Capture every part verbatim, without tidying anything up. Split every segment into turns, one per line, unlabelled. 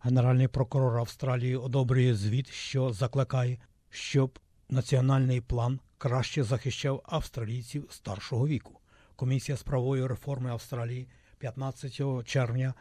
Генеральний прокурор Австралії одобрює звіт, що закликає, щоб національний план краще захищав австралійців старшого віку. Комісія з правової реформи Австралії п'ятнадцятого червня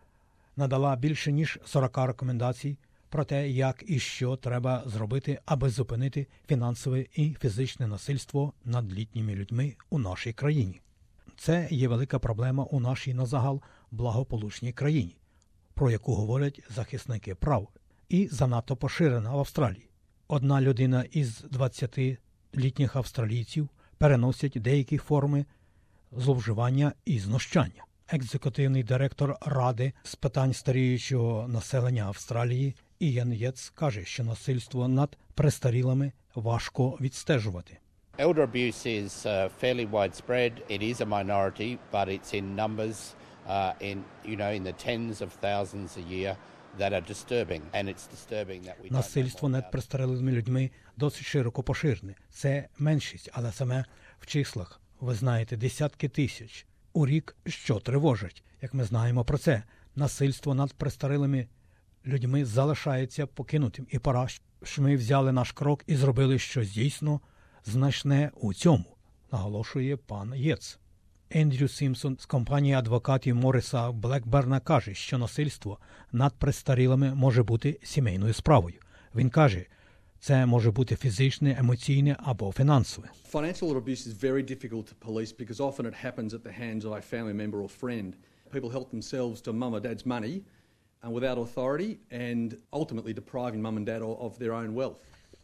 надала більше ніж сорок рекомендацій про те, як і що треба зробити, аби зупинити фінансове і фізичне насильство над літніми людьми у нашій країні. Це є велика проблема у нашій назагал благополучній країні, про яку говорять захисники прав, і занадто поширена в Австралії. Одна людина із двадцяти літніх австралійців переносять деякі форми зловживання і знущання. Екзекутивний директор Ради з питань старіючого населення Австралії Іан Єц каже, що насильство над престарілими важко відстежувати.
Elder abuse is uh, fairly widespread. It is a minority, but it's in numbers uh, in you know in the tens of thousands a year that are disturbing, and it's disturbing that we don't.
Насильство над престарілими людьми досить широко поширене. Це меншість, але саме в числах, ви знаєте, десятки тисяч у рік, що тривожить. Як ми знаємо про це, насильство над престарілими людьми залишається покинутим. І пора, що ми взяли наш крок і зробили щось дійсно значне у цьому, наголошує пан Єц. Ендрю Сімпсон з компанії адвокатів Морриса Блекберна каже, що насильство над престарілими може бути сімейною справою. Він каже, це може бути фізичне, емоційне або фінансове.
Financial abuse is very difficult to police because often it happens at the hands of a family member or friend. People help themselves to mum or dad's money and without authority and ultimately depriving mum and dad of their own wealth.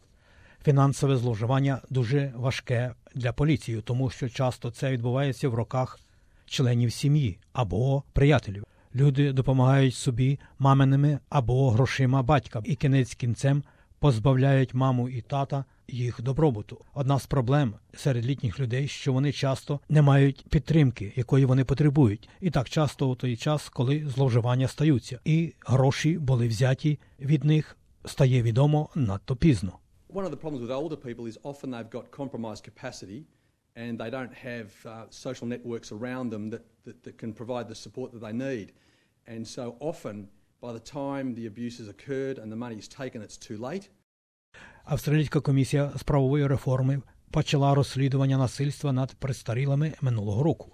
Фінансове зловживання дуже важке для поліції, тому що часто це відбувається в руках членів сім'ї або приятелів. Люди допомагають собі маминими або грошима батька і кінець кінцем позбавляють маму і тата їх добробуту. Одна з проблем серед літніх людей, що вони часто не мають підтримки, якої вони потребують. І так часто у той час, коли зловживання стаються. І гроші були взяті від них, стає відомо надто пізно.
One of the problems with older people is often they've got compromised capacity and they don't have uh, social networks around them that, that, that can provide the support that they need. And so often, by the time the abuse has occurred and the money is taken, it's too late.
Австралійська комісія з правової реформи почала розслідування насильства над престарілими минулого року.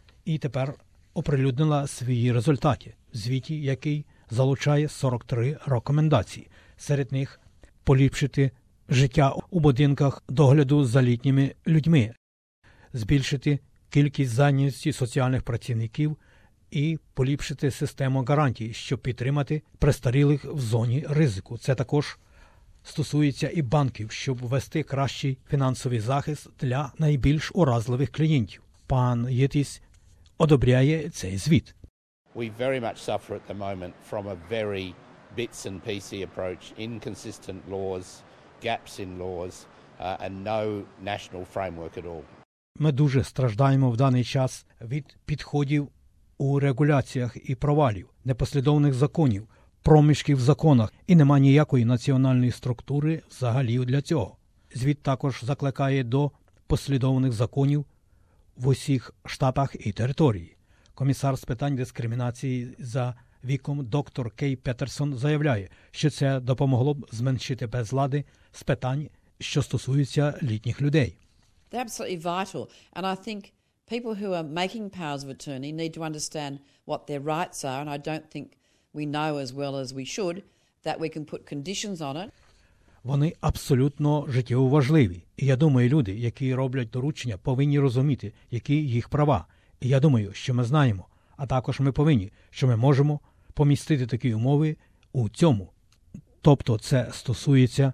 І тепер оприлюднила свої результати, звіті, який залучає сорок три рекомендації. Серед них поліпшити життя у будинках догляду за літніми людьми, збільшити кількість зайнятості соціальних працівників і поліпшити систему гарантій, щоб підтримати престарілих в зоні ризику. Це також стосується і банків, щоб ввести кращий фінансовий захист для найбільш уразливих клієнтів. Пан Єтіс одобряє цей звіт.
We very much suffer at the moment from a very bits and piecey approach, inconsistent laws, gaps in laws, uh, and no national framework at all.
Ми дуже страждаємо в даний час від підходів у регуляціях і провалів, непослідовних законів, проміжків в законах, і нема ніякої національної структури взагалі для цього. Звіт також закликає до послідовних законів в усіх штатах і території. Комісар з питань дискримінації за віком доктор Кей Петерсон заявляє, що це допомогло б зменшити безлади з питань, що стосуються літніх людей.
They're absolutely vital, and I think people who are making powers of attorney need to understand what their rights are, and I don't think we know as well as we should that we can put conditions on it.
Вони абсолютно життєво важливі. І я думаю, люди, які роблять доручення, повинні розуміти, які їх права. І я думаю, що ми знаємо, а також ми повинні, що ми можемо помістити такі умови у цьому. Тобто це стосується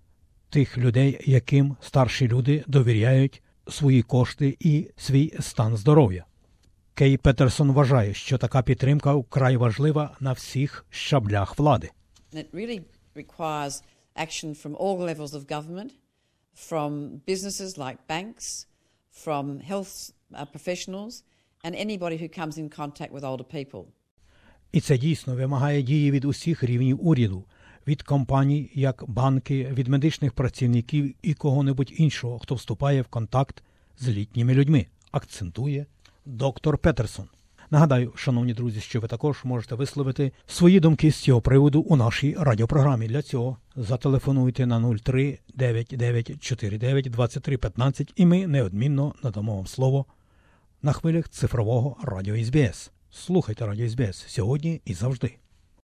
тих людей, яким старші люди довіряють свої кошти і свій стан здоров'я. Кей Петерсон вважає, що така підтримка вкрай важлива на всіх щаблях влади.
It really requires action from all levels of government, from businesses like banks, from health professionals, and anybody who comes in contact with older people.
І це дійсно вимагає дії від усіх рівнів уряду, від компаній, як банки, від медичних працівників і кого-небудь іншого, хто вступає в контакт з літніми людьми, акцентує доктор Петерсон. Нагадаю, шановні друзі, що ви також можете висловити свої думки з цього приводу у нашій радіопрограмі. Для цього зателефонуйте на нуль три дев'ять дев'ять чотири дев'ять двадцять три п'ятнадцять і ми неодмінно надамо вам слово на хвилях цифрового радіо ес бі ес. Слухайте радіо ес бі ес сьогодні і завжди.